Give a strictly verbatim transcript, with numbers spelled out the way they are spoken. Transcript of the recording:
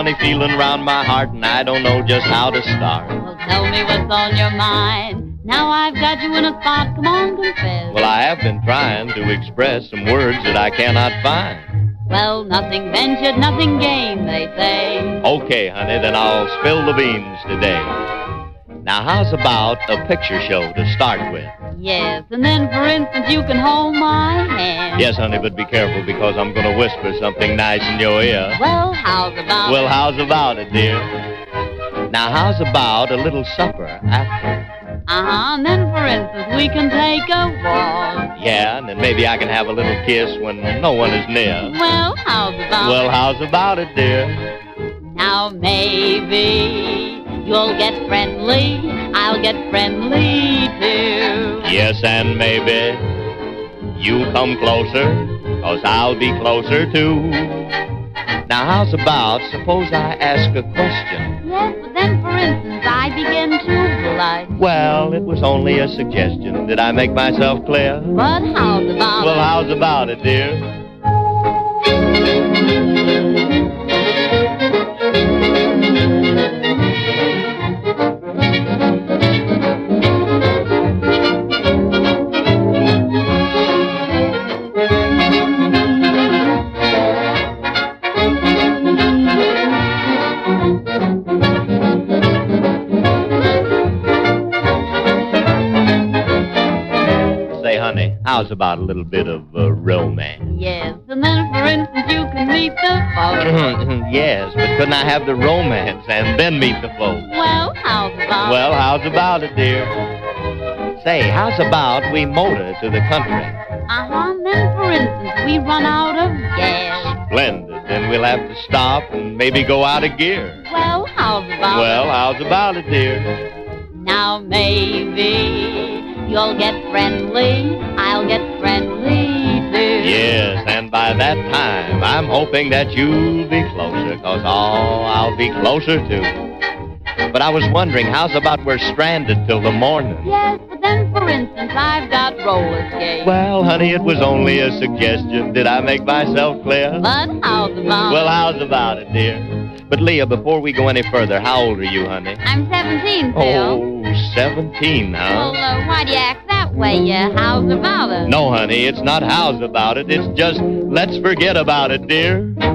funny feeling round my heart, and I don't know just how to start. Well, tell me what's on your mind. Now I've got you in a spot, come on, confess. Well, I have been trying to express some words that I cannot find. Well, nothing ventured, nothing gained, they say. Okay, honey, then I'll spill the beans today. Now, how's about a picture show to start with? Yes, and then, for instance, you can hold my hand. Yes, honey, but be careful because I'm going to whisper something nice in your ear. Well, how's about Well, it? how's about it, dear? Now, how's about a little supper after? Uh-huh, and then, for instance, we can take a walk. Yeah, and then maybe I can have a little kiss when no one is near. Well, how's about Well, it? how's about it, dear? Now, maybe you'll get friendly, I'll get friendly, too. Yes, and maybe you come closer, 'cause I'll be closer, too. Now, how's about, suppose I ask a question? Yes, but then, for instance, I begin to blush. Well, it was only a suggestion. Did I make myself clear? But how's about Well, it? how's about it, dear? Say, honey, how's about a little bit of uh, romance? Yes, and then, for instance, you can meet the folks. Yes, but couldn't I have the romance and then meet the folks? Well, how's about Well, how's about it, dear? Say, how's about we motor to the country? Uh-huh, and then, for instance, we run out of gas. Splendid. Then we'll have to stop and maybe go out of gear. Well, how's about Well, it? how's about it, dear? Now, maybe you'll get friendly, I'll get friendly, too. Yes, and by that time, I'm hoping that you'll be closer, 'cause oh, I'll be closer too. But I was wondering, how's about we're stranded till the morning? Yes, but then, for instance, I've got roller skates. Well, honey, it was only a suggestion. Did I make myself clear? But how's about Well, it? how's about it, dear? But, Leah, before we go any further, how old are you, honey? I'm seventeen, Phil. Oh, seventeen, Well, huh? uh, why do you act that way? Uh, how's about it? No, honey, it's not how's about it. It's just let's forget about it, dear.